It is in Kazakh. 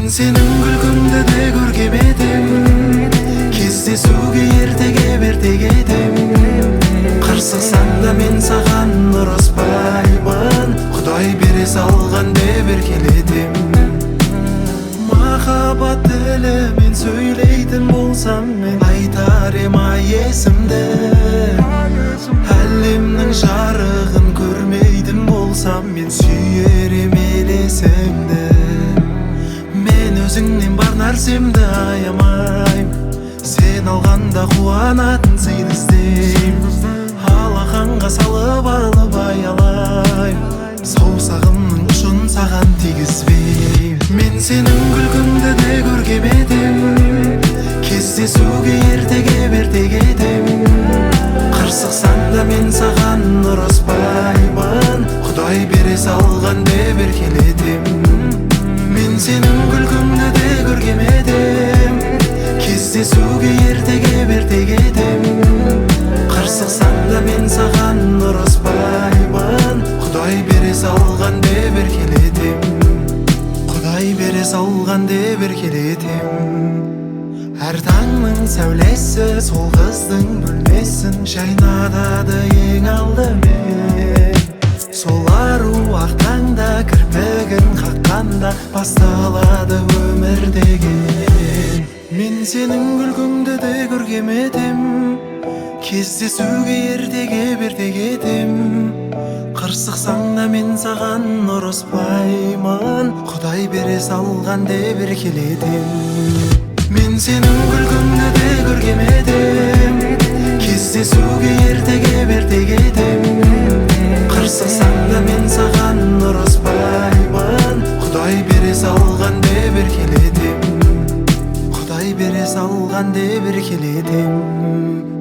Мен сенің күлкіңді де көргем едім, кездесуге ерте едім. Қырсықсаң да мен саған ұрыспаймын, Құдай бере салған деп еркелетем. Махаббат тілімен сөйлейтін болсам, мен айтар ем ай есімді. Әлемнің жарығын көрмейтін болсам, мен сүйер ем елесімді. Мен өзіңнен бар нәрсемді аямайм, сен алғанда қуанатын сыйды іздейм. Алақанға салып алып аялайм, саусағымның ұшын саған тигізбейм. Мен сенің күлкіңді де көргем едім, кездесуге ерте едім. Қырсықсаң да мен саған ұрыспаймын, Құдай бере салған деп еркелетем. Мен сенің күлкіңді де көргем едім, кездесуге ерте едім. Қырсықсаң да мен саған ұрыспаймын, Құдай бере салған деп еркелетем. Құдай бере салған деп еркелетем. Әр таңның сәулесі сол қыздың бөлмесін шайнатады ең алдымен. Сол ару ақ таңда кірпігін қаққанда басталады өмір деген. Мен сенің күлкіңді де көргем едім, кездесуге ерте едім. Қырсықсаң да мен саған ұрыспаймын, Құдай бере салған деп еркелетем. Мен сенің күлкіңді де көргем едім, кездесуге ерте едім. Қырсықсаң да мен саған ұрыспаймын, Құдай бере салған деп еркелетем. Құдай бере салған деп еркелетем.